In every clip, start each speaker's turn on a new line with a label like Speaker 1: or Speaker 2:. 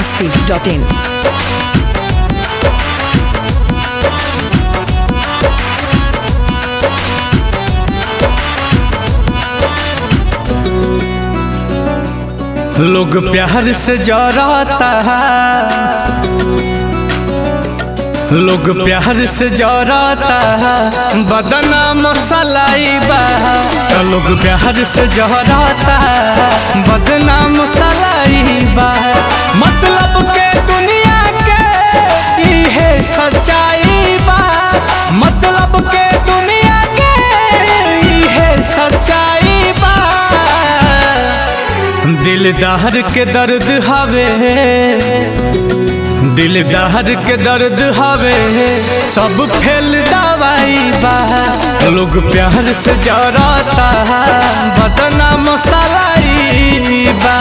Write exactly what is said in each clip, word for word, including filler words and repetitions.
Speaker 1: masti dot in.
Speaker 2: लोग प्यार से जराता है, लोग प्यार से जराता है, बदनाम सलाइबा। लोग प्यार से जराता है, बदनाम सलाइबा। मतलब के दुनिया के इहे सच्चाई बा, मतलब के दुनिया के इहे सच्चाई बा। दिलदार के दर्द हवे, दिलदार के दर्द हवे, सब फेल दवाई बा। लोग प्यार से जराता है, बदनाम सलाई बा।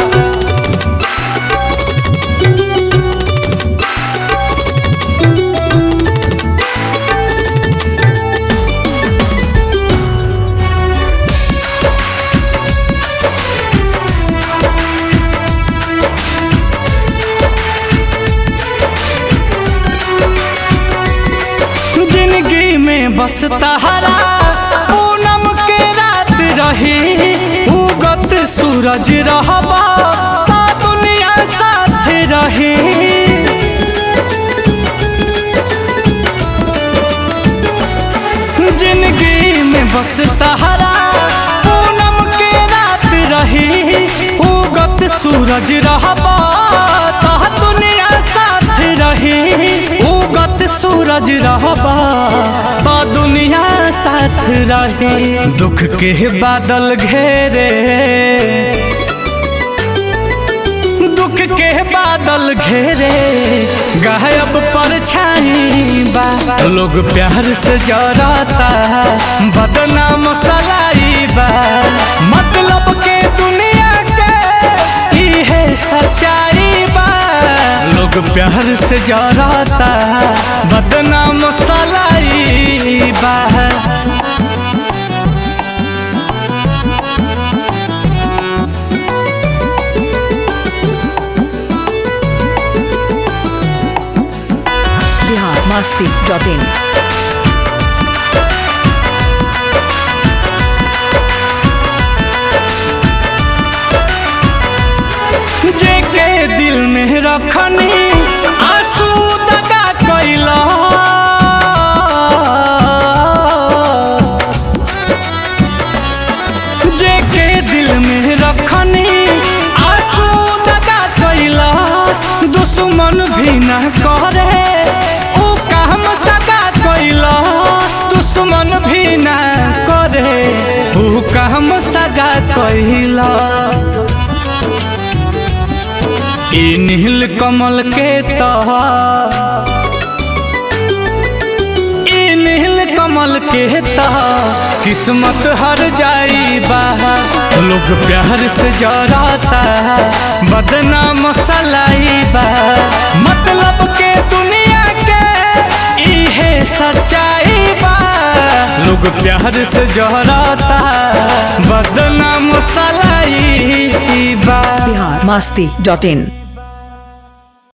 Speaker 2: बस तहरा पूनम के रात रही, उगत सूरज रहबा ता दुनिया साथ रही। जिंदगी में बस तहरा पूनम के रात रही, उगत सूरज रहबा ता दुनिया साथ रही। उगत सूरज रहबा तो दुनिया साथ रही। दुख के बादल घेरे, दुख के बादल घेरे, गायब परछाई बा। लोग प्यार से जराता है, बदनाम सलाई बा। मतलब के दुनिया के इहे सच्चाई बा। लोग प्यार से जराता है, बदनाम सलाई बा।
Speaker 1: Bihar masti dot in.
Speaker 2: जेके दिल में रखनी आंसू दगा कैला, जेके दिल में रखनी आंसू दगा कैला। दुश्मन भी न करे ऊ काम सगा कैला, दुश्मन भी न करे ऊ काम सगा कैला। ई नील कमल के तह, ई नील कमल के तह, किस्मत हर जाई बा। लोग प्यार से जराता है, बदनाम सलाई बा। मतलब के दुनिया के इहे सच्चाई बा। लोग प्यार से जराता है, बदनाम सलाई बा।
Speaker 1: Bihar masti dot in.